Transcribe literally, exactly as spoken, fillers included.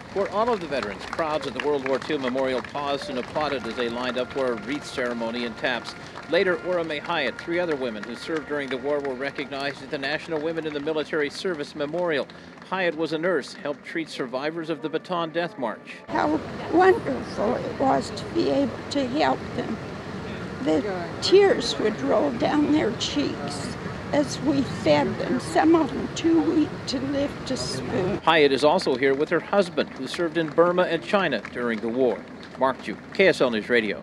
For all of the veterans, crowds at the World War Two Memorial paused and applauded as they lined up for a wreath ceremony and taps. Later, Ora May Hyatt, three other women who served during the war, were recognized at the National Women in the Military Service Memorial. Hyatt was a nurse, helped treat survivors of the Bataan Death March. How wonderful it was to be able to help them. The tears would roll down their cheeks as we fed them, some of them too weak to lift a spoon. Hyatt is also here with her husband, who served in Burma and China during the war. Mark Ju, K S L News Radio.